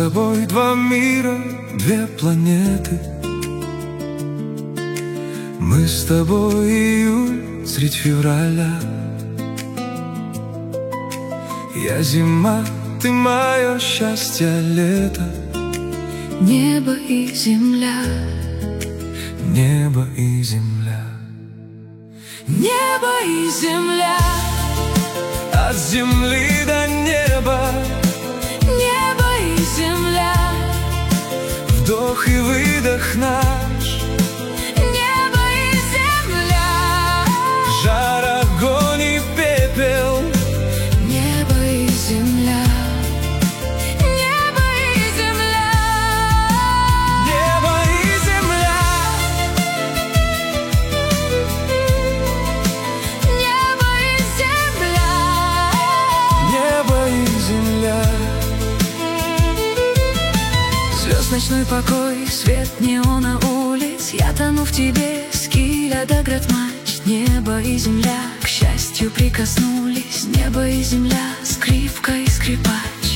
тобой два мира, две планеты. Мы с тобой июль средь февраля. Я зима, ты мое счастье, лето. Небо и земля, небо и земля, небо и земля, от земли до неба, небо и земля, вдох и выдох наш, небо и земля, жар, огонь и пепел, небо и земля, небо и земля, небо и земля, небо и земля, небо и земля. Звезд ночной покой, свет неона улиц, я тону в тебе с киля до градмач. Небо и земля к счастью прикоснулись, небо и земля, скрипка и скрипач.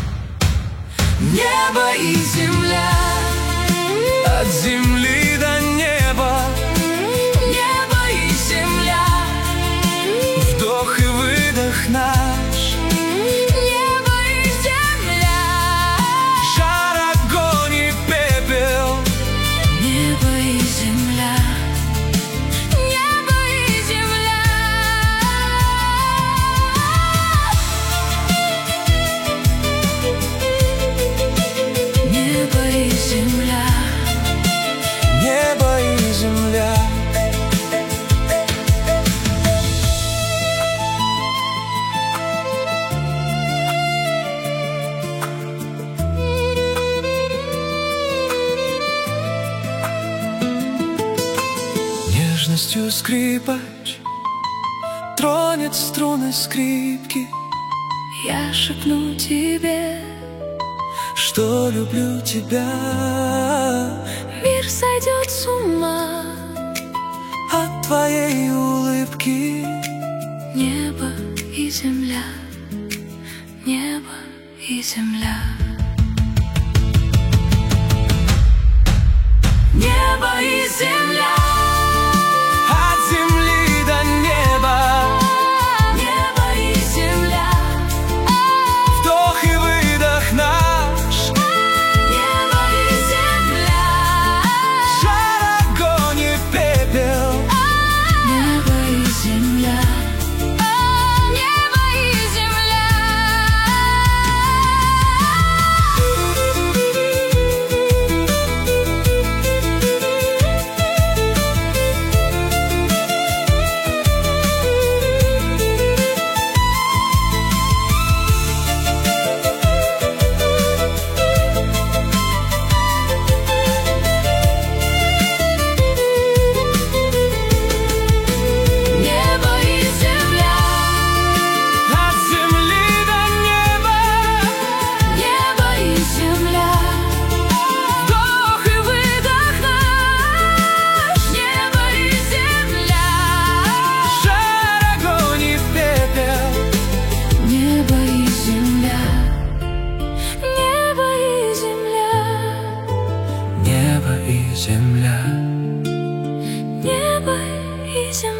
Небо и земля, от земли до неба, Небо и земля, вдох и выдох наш, небо и земля, жар, огонь и пепел, небо и земля, небо и земля, небо и земля. небо и земля. Нежностью скрипач тронет струны скрипки, Я шепну тебе, что люблю тебя мир сойдет с ума. от твоей улыбки. Небо и земля, небо и земля, небо и земля, От земли до неба, небо и земля, вдох и выдох наш, небо и земля, жар, огонь и пепел, небо и земля, небо и земля. Небо и земля, от земли до неба, небо и земля, вдох и выдох наш, небо и земля, жар, огонь и пепел, небо и земля, небо и земля, небо и земля. небо и земля.